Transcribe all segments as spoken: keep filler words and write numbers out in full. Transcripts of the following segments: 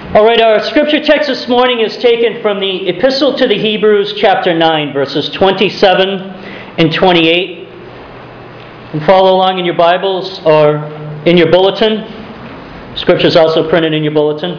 All right, our scripture text this morning is taken from the Epistle to the Hebrews, chapter nine, verses twenty-seven and twenty-eight. And follow along in your Bibles or in your bulletin. Scripture is also printed in your bulletin.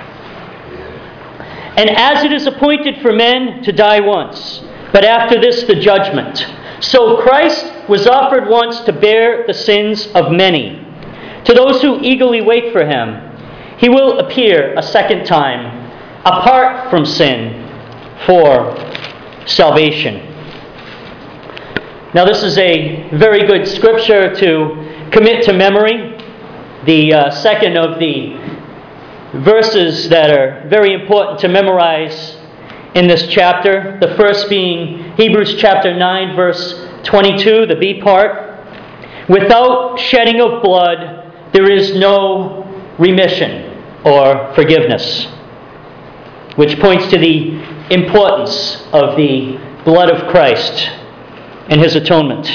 And as it is appointed for men to die once, but after this the judgment, so Christ was offered once to bear the sins of many. To those who eagerly wait for him, he will appear a second time, apart from sin, for salvation. Now this is a very good scripture to commit to memory. The uh, second of the verses that are very important to memorize in this chapter. The first being Hebrews chapter nine, verse twenty-two, the B part. Without shedding of blood, there is no remission or forgiveness, which points to the importance of the blood of Christ and his atonement.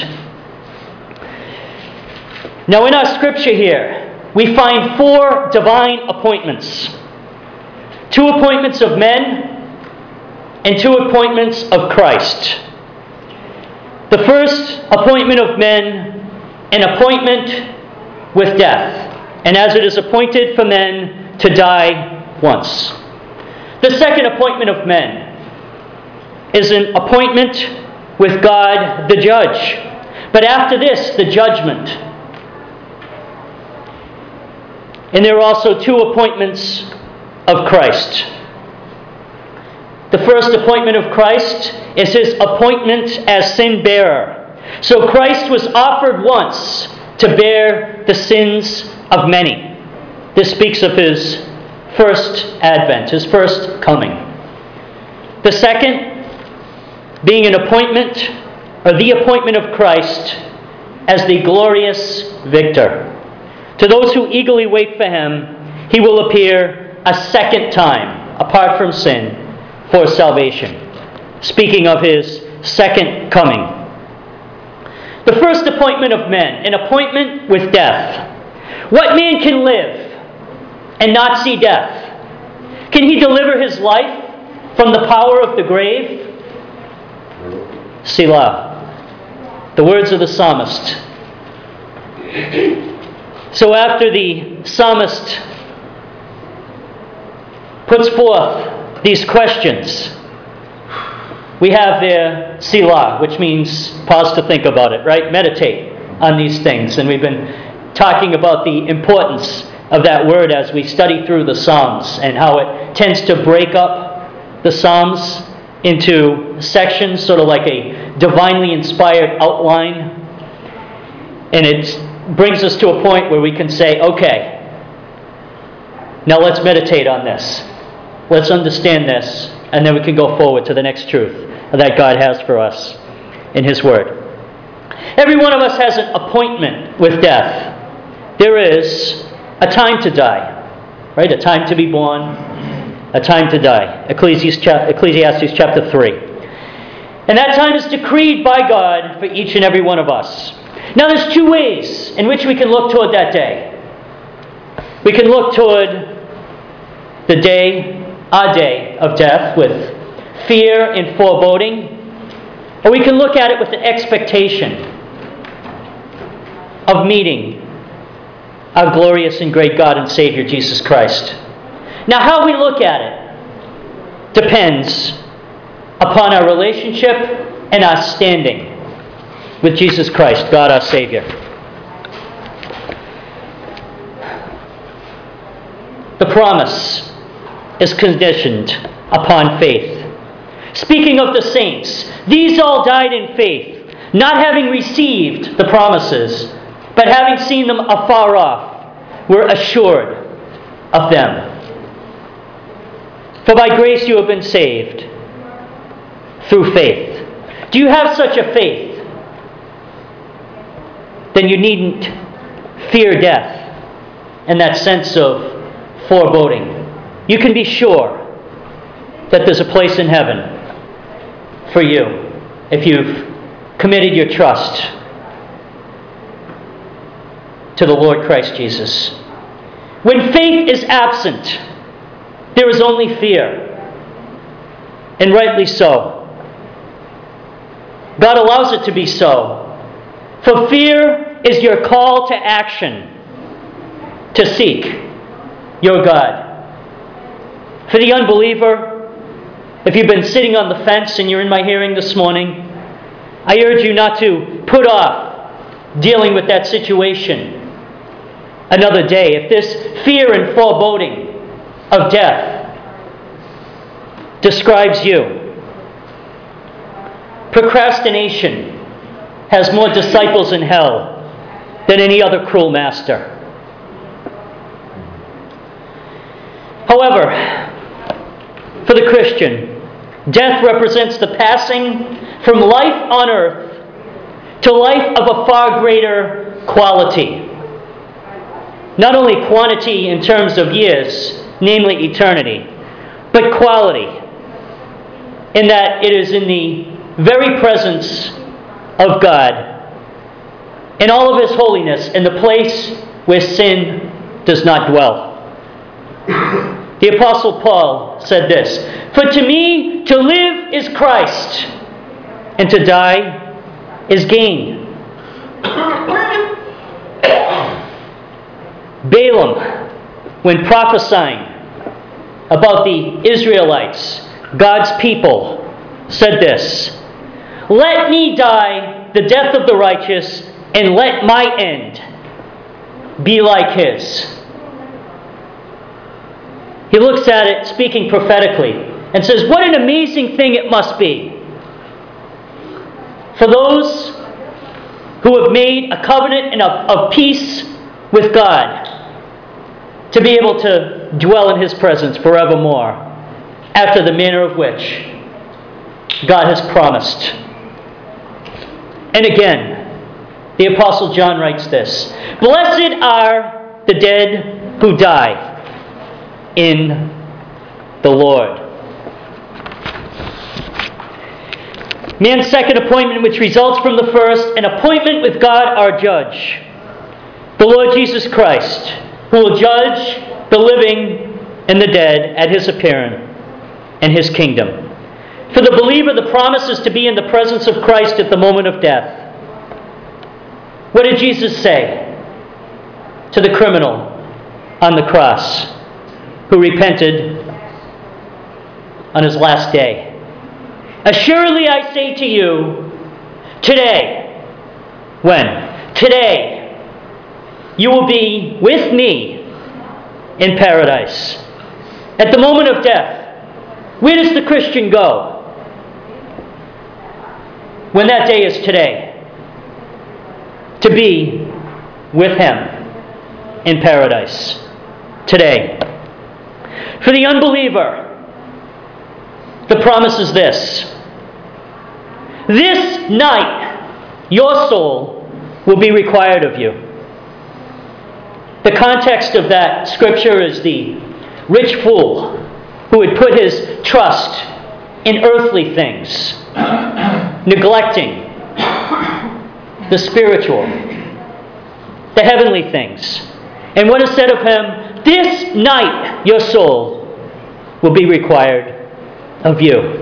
Now in our scripture here, we find four divine appointments. Two appointments of men and two appointments of Christ. The first appointment of men, an appointment with death. And as it is appointed for men to die once. The second appointment of men is an appointment with God the judge. But after this, the judgment. And there are also two appointments of Christ. The first appointment of Christ is his appointment as sin bearer. So Christ was offered once to bear the sins of many. This speaks of his first advent, his first coming. The second, being an appointment, or the appointment of Christ as the glorious victor. To those who eagerly wait for him, he will appear a second time, apart from sin, for salvation. Speaking of his second coming. The first appointment of men, an appointment with death. What man can live and not see death? Can he deliver his life from the power of the grave? Selah. The words of the psalmist. So after the psalmist puts forth these questions, we have there Selah, which means pause to think about it, right? Meditate on these things. And we've been talking about the importance of that word as we study through the Psalms and how it tends to break up the Psalms into sections, sort of like a divinely inspired outline. And it brings us to a point where we can say, okay, now let's meditate on this. Let's understand this, and then we can go forward to the next truth that God has for us in his word. Every one of us has an appointment with death. There is a time to die, right? A time to be born, a time to die. Ecclesiastes chapter three. And that time is decreed by God for each and every one of us. Now there's two ways in which we can look toward that day. We can look toward the day, our day of death, with fear and foreboding. Or we can look at it with an expectation of meeting our glorious and great God and Savior, Jesus Christ. Now, how we look at it depends upon our relationship and our standing with Jesus Christ, God our Savior. The promise is conditioned upon faith. Speaking of the saints, these all died in faith, not having received the promises, but having seen them afar off, were assured of them. For by grace you have been saved through faith. Do you have such a faith? Then you needn't fear death in that sense of foreboding. You can be sure that there's a place in heaven for you if you've committed your trust to the Lord Christ Jesus. When faith is absent, there is only fear. And rightly so. God allows it to be so. For fear is your call to action, to seek your God. For the unbeliever, if you've been sitting on the fence and you're in my hearing this morning, I urge you not to put off dealing with that situation another day. If this fear and foreboding of death describes you, procrastination has more disciples in hell than any other cruel master. However, for the Christian, death represents the passing from life on earth to life of a far greater quality. Not only quantity in terms of years, namely eternity, but quality, in that it is in the very presence of God, in all of His holiness, in the place where sin does not dwell. The Apostle Paul said this, "For to me to live is Christ, and to die is gain." Balaam, when prophesying about the Israelites, God's people, said this, "Let me die the death of the righteous, and let my end be like his." He looks at it, speaking prophetically, and says, what an amazing thing it must be for those who have made a covenant of, of peace with God to be able to dwell in His presence forevermore, after the manner of which God has promised. And again, the Apostle John writes this, "Blessed are the dead who die in the Lord." Man's second appointment, which results from the first, an appointment with God our judge, the Lord Jesus Christ, who will judge the living and the dead at His appearing and His kingdom. For the believer, the promise is to be in the presence of Christ at the moment of death. What did Jesus say to the criminal on the cross who repented on his last day? "Assuredly I say to you, today," when? "Today, you will be with me in paradise." At the moment of death, where does the Christian go when that day is today? To be with Him in paradise today. For the unbeliever, the promise is this: this night your soul will be required of you. The context of that scripture is the rich fool who had put his trust in earthly things, neglecting the spiritual, the heavenly things. And what is said of him? This night your soul will be required of you.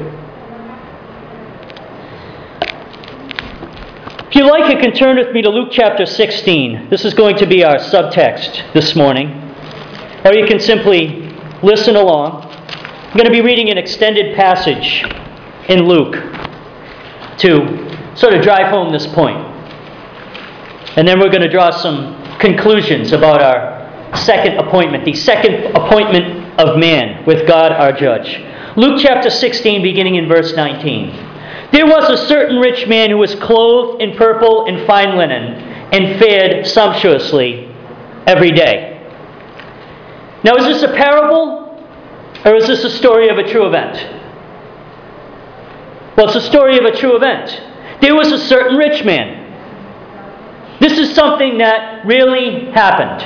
If you like, you can turn with me to Luke chapter sixteen. This is going to be our subtext this morning. Or you can simply listen along. I'm going to be reading an extended passage in Luke to sort of drive home this point. And then we're going to draw some conclusions about our second appointment, the second appointment of man with God our judge. Luke chapter sixteen, beginning in verse nineteen. "There was a certain rich man who was clothed in purple and fine linen, and fared sumptuously every day." Now, is this a parable, or is this a story of a true event? Well, it's a story of a true event. There was a certain rich man. This is something that really happened.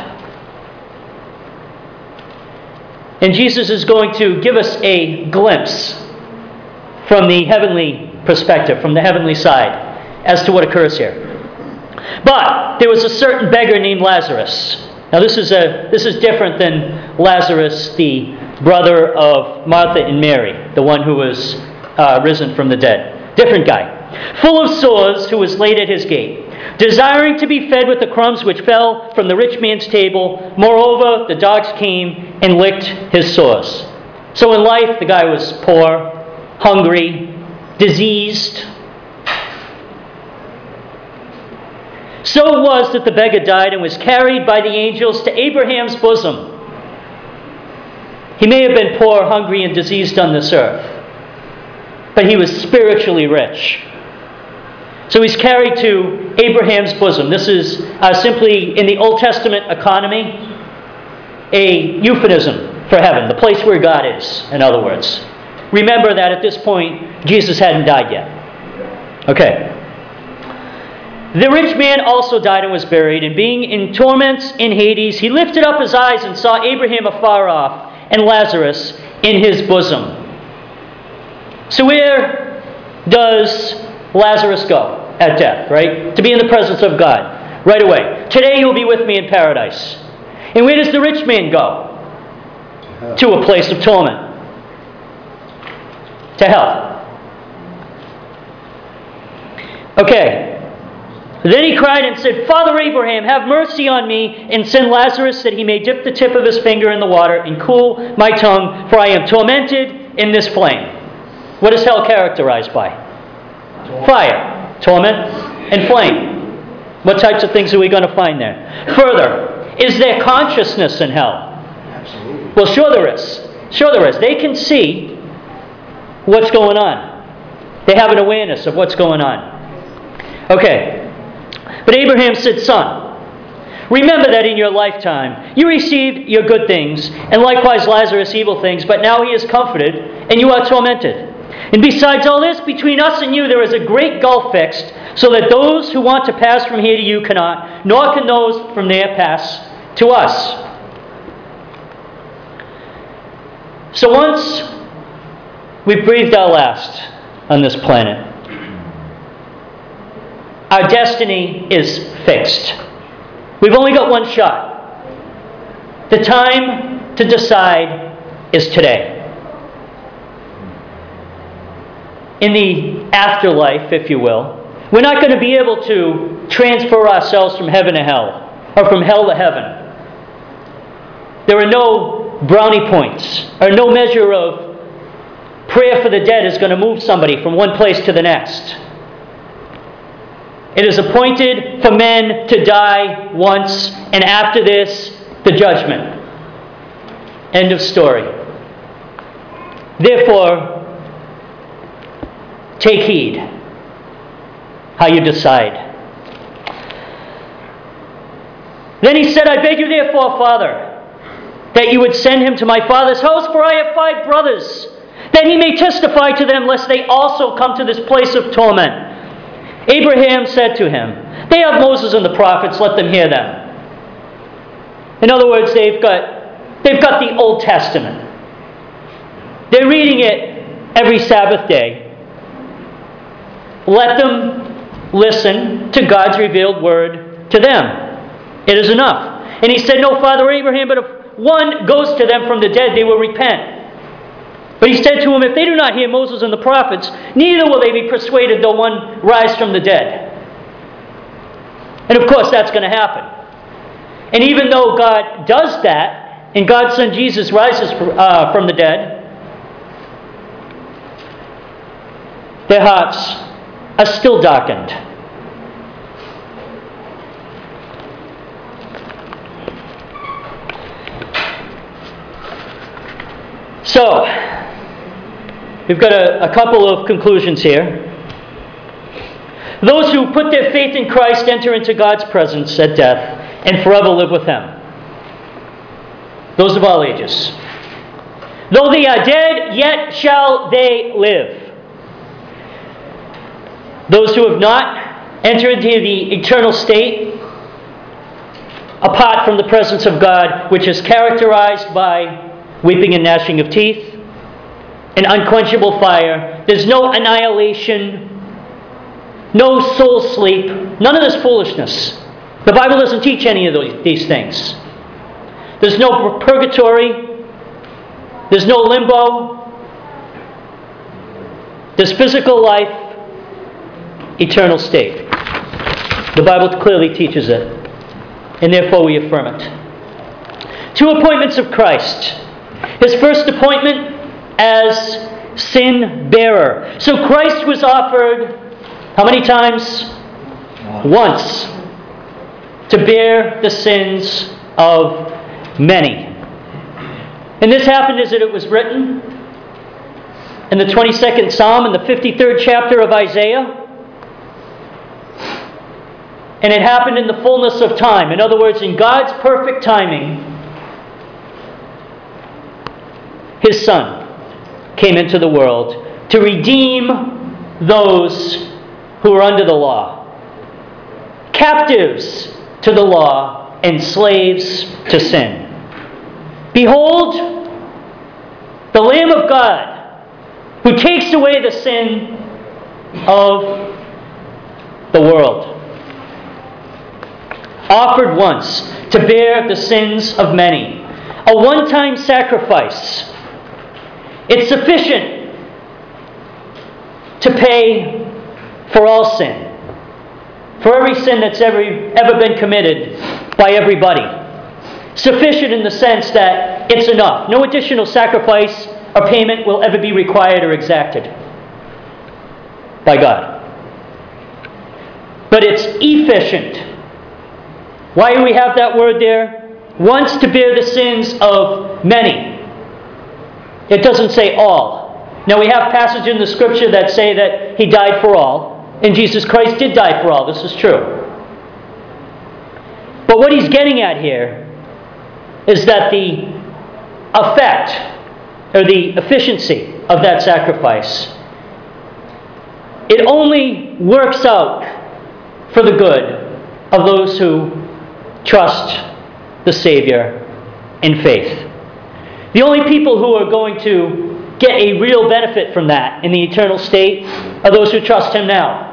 And Jesus is going to give us a glimpse from the heavenly perspective, from the heavenly side, as to what occurs here. "But there was a certain beggar named Lazarus." Now this is a this is different than Lazarus, the brother of Martha and Mary, the one who was uh, risen from the dead. Different guy. Full of sores, who was laid at his gate, desiring to be fed with the crumbs which fell from the rich man's table. Moreover, the dogs came and licked his sores. So in life, the guy was poor, hungry, diseased. So it was that the beggar died and was carried by the angels to Abraham's bosom. He may have been poor, hungry, and diseased on this earth, but he was spiritually rich. So he's carried to Abraham's bosom. This is uh, simply, in the Old Testament economy, a euphemism for heaven, the place where God is, in other words. Remember that at this point, Jesus hadn't died yet. Okay. The rich man also died and was buried, and being in torments in Hades, he lifted up his eyes and saw Abraham afar off, and Lazarus in his bosom. So where does Lazarus go at death, right? To be in the presence of God right away. Today you'll be with me in paradise. And where does the rich man go? To a place of torment. To hell. Okay. Then he cried and said, Father Abraham, have mercy on me, and send Lazarus that he may dip the tip of his finger in the water and cool my tongue, for I am tormented in this flame. What is hell characterized by? Fire, torment, and flame. What types of things are we going to find there? Further, is there consciousness in hell? Absolutely. Well, sure there is. Sure there is. They can see what's going on. They have an awareness of what's going on. Okay. But Abraham said, Son, remember that in your lifetime you received your good things, and likewise Lazarus evil things, but now he is comforted, and you are tormented. And besides all this, between us and you there is a great gulf fixed, so that those who want to pass from here to you cannot, nor can those from there pass to us. So once we've breathed our last on this planet, our destiny is fixed. We've only got one shot. The time to decide is today. In the afterlife, if you will, we're not going to be able to transfer ourselves from heaven to hell, or from hell to heaven. There are no brownie points, or no measure of prayer for the dead is going to move somebody from one place to the next. It is appointed for men to die once, and after this, the judgment. End of story. Therefore, take heed how you decide. Then he said, I beg you therefore, Father, that you would send him to my father's house, for I have five brothers, that he may testify to them, lest they also come to this place of torment. Abraham said to him, they have Moses and the prophets, let them hear them. In other words, they've got, they've got the Old Testament. They're reading it every Sabbath day. Let them listen to God's revealed word to them. It is enough. And he said, no, Father Abraham, but if one goes to them from the dead, they will repent. But he said to him, if they do not hear Moses and the prophets, neither will they be persuaded though one rise from the dead. And of course that's going to happen. And even though God does that, and God's Son Jesus rises uh, from the dead, their hearts are still darkened. So, we've got a, a couple of conclusions here. Those who put their faith in Christ enter into God's presence at death and forever live with Him. Those of all ages. Though they are dead, yet shall they live. Those who have not entered into the eternal state, apart from the presence of God, which is characterized by weeping and gnashing of teeth, an unquenchable fire. There's no annihilation, no soul sleep, none of this foolishness. The Bible doesn't teach any of those, these things. There's no purgatory. There's no limbo. There's physical life, eternal state. The Bible clearly teaches it, and therefore we affirm it. Two appointments of Christ. His first appointment as sin bearer. So Christ was offered how many times? Once. To bear the sins of many. And this happened as it was written in the twenty-second Psalm, in the fifty-third chapter of Isaiah. And it happened in the fullness of time. In other words, in God's perfect timing, His Son came into the world to redeem those who are under the law, captives to the law and slaves to sin. Behold, the Lamb of God who takes away the sin of the world, offered once to bear the sins of many. A one-time sacrifice. It's sufficient to pay for all sin. For every sin that's ever, ever been committed by everybody. Sufficient in the sense that it's enough. No additional sacrifice or payment will ever be required or exacted by God. But it's efficient. Why do we have that word there? Once to bear the sins of many. It doesn't say all. Now we have passages in the Scripture that say that He died for all. And Jesus Christ did die for all. This is true. But what He's getting at here is that the effect or the efficiency of that sacrifice, it only works out for the good of those who trust the Savior in faith. The only people who are going to get a real benefit from that in the eternal state are those who trust Him now.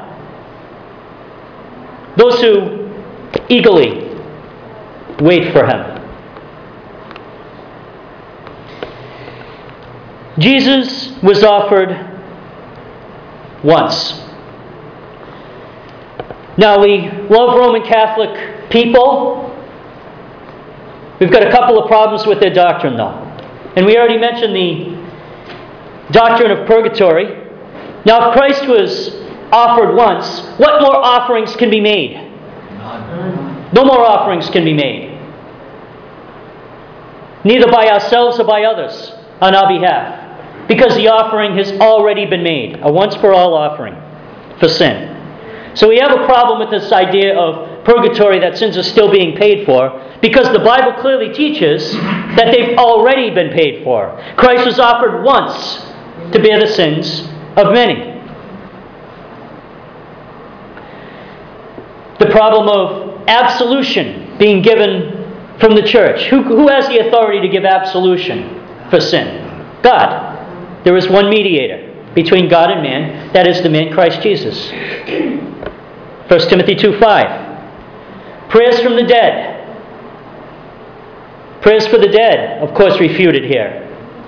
Those who eagerly wait for Him. Jesus was offered once. Now, we love Roman Catholic people. We've got a couple of problems with their doctrine, though. And we already mentioned the doctrine of purgatory. Now, if Christ was offered once, what more offerings can be made? No more offerings can be made. Neither by ourselves or by others on our behalf. Because the offering has already been made. A once-for-all offering for sin. So we have a problem with this idea of purgatory, that sins are still being paid for, because the Bible clearly teaches that they've already been paid for. Christ was offered once to bear the sins of many. The problem of absolution being given from the church. Who, who has the authority to give absolution for sin? God. There is one mediator between God and man. That is the man Christ Jesus. First Timothy two five. Prayers from the dead. Prayers for the dead, of course, refuted here.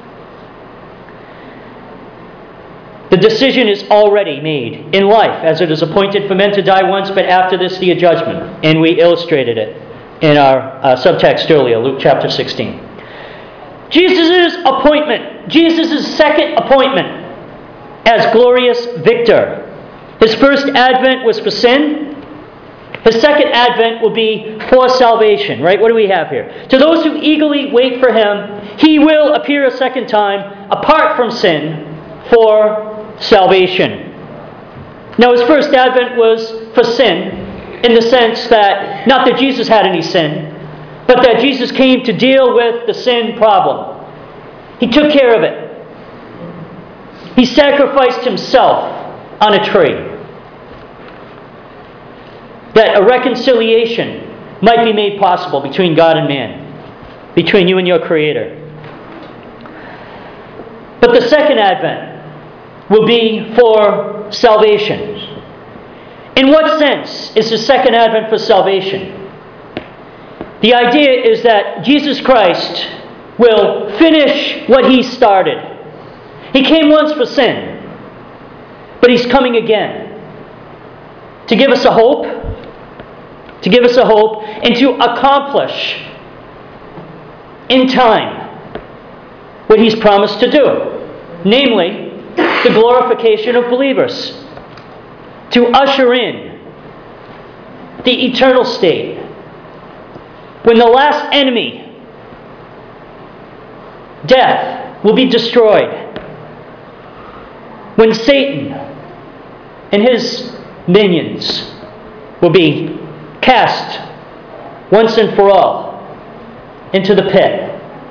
The decision is already made in life, as it is appointed for men to die once, but after this the judgment. And we illustrated it in our uh, subtext earlier, Luke chapter sixteen. Jesus' appointment, Jesus' second appointment as glorious victor. His first advent was for sin. His second advent will be for salvation, right? What do we have here? To those who eagerly wait for Him, He will appear a second time apart from sin for salvation. Now, His first advent was for sin in the sense that, not that Jesus had any sin, but that Jesus came to deal with the sin problem. He took care of it. He sacrificed Himself on a tree, that a reconciliation might be made possible between God and man, between you and your Creator. But the second advent will be for salvation. In what sense is the second advent for salvation? The idea is that Jesus Christ will finish what He started. He came once for sin, but He's coming again to give us a hope, to give us a hope, and to accomplish in time what He's promised to do, namely the glorification of believers, to usher in the eternal state when the last enemy, death, will be destroyed, when Satan and his minions will be cast once and for all into the pit,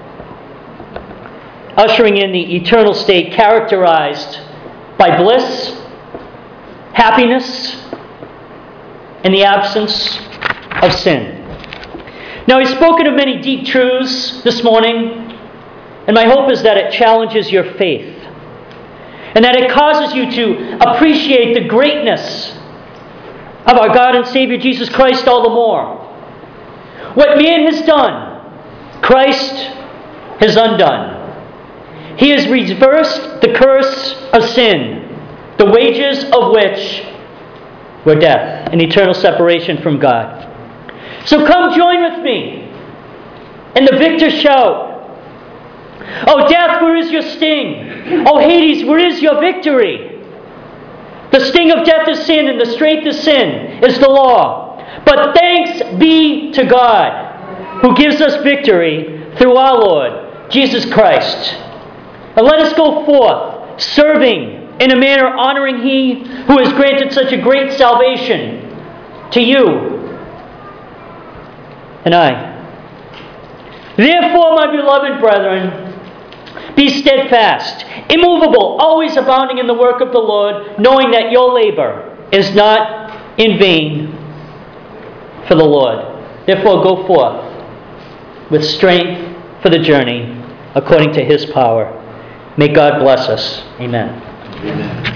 ushering in the eternal state characterized by bliss, happiness, and the absence of sin. Now, He's spoken of many deep truths this morning, and my hope is that it challenges your faith, and that it causes you to appreciate the greatness of our God and Savior Jesus Christ all the more. What man has done, Christ has undone. He has reversed the curse of sin, the wages of which were death and eternal separation from God. So come join with me in the victor shout. Oh, death, where is your sting? Oh, Hades, where is your victory? The sting of death is sin, and the strength of sin is the law. But thanks be to God, who gives us victory through our Lord, Jesus Christ. And let us go forth, serving in a manner honoring He who has granted such a great salvation to you and I. Therefore, my beloved brethren, be steadfast, immovable, always abounding in the work of the Lord, knowing that your labor is not in vain for the Lord. Therefore, go forth with strength for the journey according to His power. May God bless us. Amen. Amen.